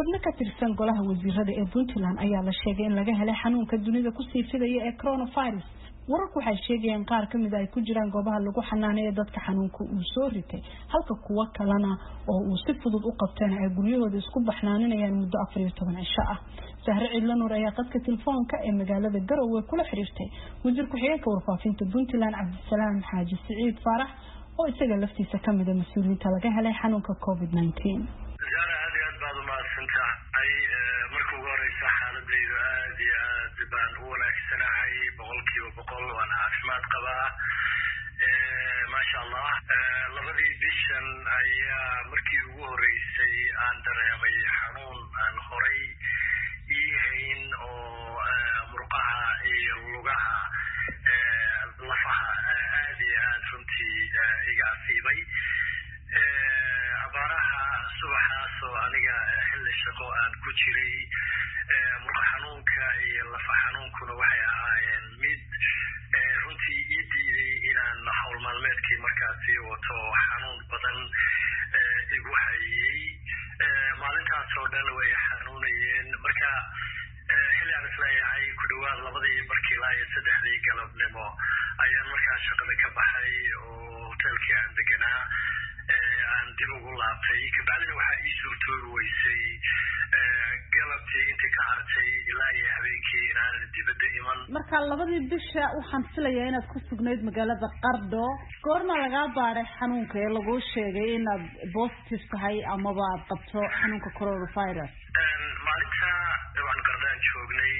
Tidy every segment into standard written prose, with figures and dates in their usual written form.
xubno ka tirsan golaha wasiirada ee Puntland ayaa la sheegay in laga helay xanuunka dunida ku sii fidaya ee coronavirus. wararku waxay sheegayeen qaar ka mid ah ay ku jiraan goobaha lagu xanaaneeyo dadka xanuunka uu soo ritay, halka kuwa kalena oo uu si fudud u qabteen ay guryahooda isku baxnaaninayaan muddo 14 cisho ah. Sahre Ciidlanuur ayaa qadka telefoonka ee magaalada Garowe kula xiriirtay wasiir ku-xigeenka warfaafinta Puntland Cabdisalaam Xaaji Siciid Faarax oo isaga laftiisa ka mid ah mas'uuliyiinta laga helay xanuunka COVID-19. baan u wanaagsanahay boqolkiiba boqol waan caafimaad qabaa ma sha Allah labadii bishan ayaa markii ugu horeysay aan dareemay xanuun aan horay iihayn oo murqaha iyo lugaha lafaha aad iyo aad runtii iga asiibay abaaraha subaxaas oo aniga xilli shaqo aan ku jiray murqa xanuunka iyo lafa xanuunkuna waxay ahaayeen mid runtii ii diiday inaan hawl maalmeedkii markaasi wato xanuun badan igu hayay maalintaas oo dhan way xanuunayeen marka xilli aan isleeyahay ku dhawaad 2:00 ilaa 3:00 galabnimo ayaan markaas shaqada ka baxay oo hotelkii aan deganaa aan dib ugu laabtay kabacdina waxaa ii suurtoobi weysay galabtii intii ka hartay ilaa iyo habeenkii inaan dibadda iman. marka labadii bisha waxaan filayaa inaad ku sugnayd magaalada Qardho goorma laga baaray xanuunka ee lagu sheegay inaad positive tahay ama aad qabto xanuunka coronavirus. maalinta waan Qardhaan joognay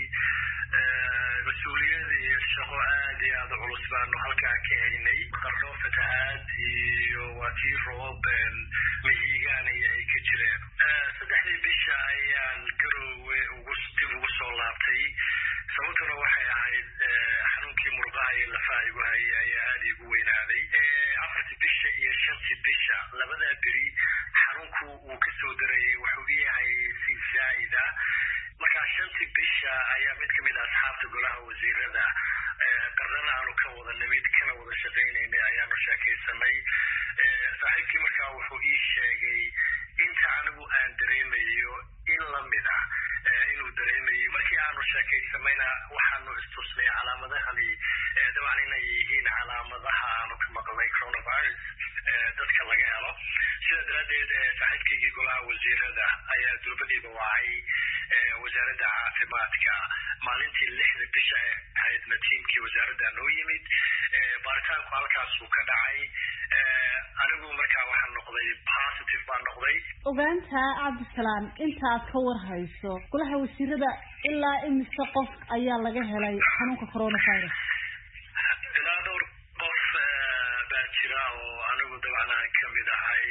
mas'uuliyad iyo shaqo aad iyo aad culus baan halkaa ka haynay. Qardho fatahaad iyo watii roob mihigaan ay ka jireen. 3 bisha ayaan Garowe ugu soo laabtay sababtuna waxay ahayd xanuunkii murqaha iyo lafaha igu hayay ayaa aad igu weynaaday. 4 bisha iyo 5 bisha labada beri xanuunku uu ka soo darayay wuxuu yahay si zaida. marka 5 bisha ayaa mid kamid ah asxaabta golaha wasiirada qarana aanu ka wada nimid kana wada shaqeynay ayaanu sheekaysanay. saaxiibkii markaa wuxuu ii sheegay inta anigu aan dareemayo in la mid ah inuu dareemayo. markii aanu sheekaysanayna waxaanu istusnay calaamadahani dabcan inay yihiin calaamadaha aanu ka maqlay coronavirus dadka laga helo. sida daraadeed saaxiibkii golaha wasiirada ayaa durbadiiba wacay wasaaradda caafimaadka maalintii 6 bisha ahaydna tiimkii wasaaradda noo yimid baaritaanku halkaas uu ka dhacay. anigu markaa waxaan noqday positive baan noqday. ogaanta Cabdisalaam inta aad ka warhayso golaha wasiirada ilaa imisa qof ayaa laga helay xanuunka coronavirus. ilaa dhowr qof baa jira oo anigu dabcan aan ka mid ahay.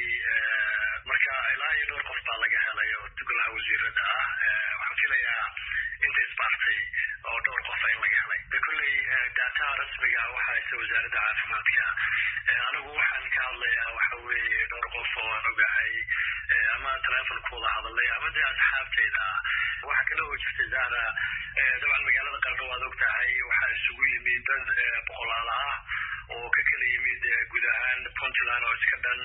marka ilaa iyo dhowr qof baa laga helay oo golaha wasiirada ah. waxaan filayaa inta isbaartay oo dhowr qof ay laga helay. kulley data rasmiga waxa ay wasaaradda caafimaadka anigu waxaan ka hadlayaa waxa weeye dhowr qof oo aan ogahay ama telefonkooda hadalay ama dee asxaabteyda waxa kale oo jirtay Zara dabcan magaalada Qardho waad ogtahay waxaa isugu yimid dad boqolaal ah oo ka kala yimid guud ahaan Puntland oo iska dhan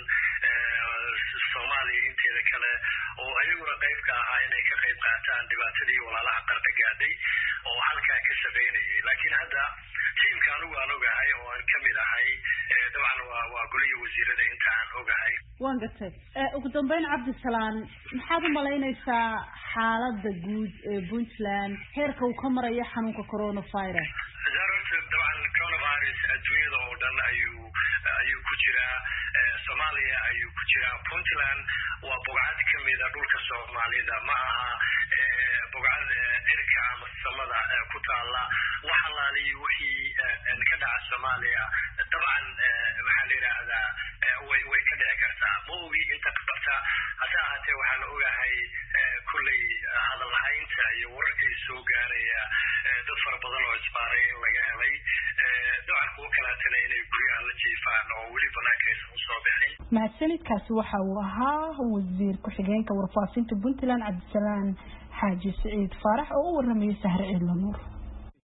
Soomaaliya inteeda kale oo ayaguna qayb ka ahaa inay ka qayb qaataan dhibaatadii walaalaha Qardho gaadhay oo halkaa ka shaqeynayay. laakiin hadda tiimka anigu aan ogahay oo aan ka mid ahay dabcan waa goliga wasiirada inta aan ogahay. waan gartay. ugu dambeyn Cabdisalaam maxaad u malaynaysaa xaaladda guud ee Puntland heerka uu ka marayo xanuunka coronavirus? dabcan coronavirus adduunyada oo dhan ayuu ku jiraa. Soomaaliya ayuu ku jiraa. Puntland waa bogcad ka mid ah dhulka Soomaalida ma aha bogcad cirka ama samada ku taala. waxa laali wixii ka dhaca Soomaaliya dabcan waxa la yiraahdaa way ka dhici kartaa. ma ogi inta qabta hada ahaatee waxaan ogahay kulley hadal haynta iyo wararkii soo gaaraya dad fara badan oo isbaaray laga helay. dabcan kuwa kalaatana inay guryaha la jiifaan oo weli banaanka aysan u soo bixin. mahadsanidkaasi waxa uu ahaa wasiir ku-xigeenka warfaafinta Puntland Cabdisalaam Xaaji Siciid Faarax oo u warramay Sahre Ciidlanuur.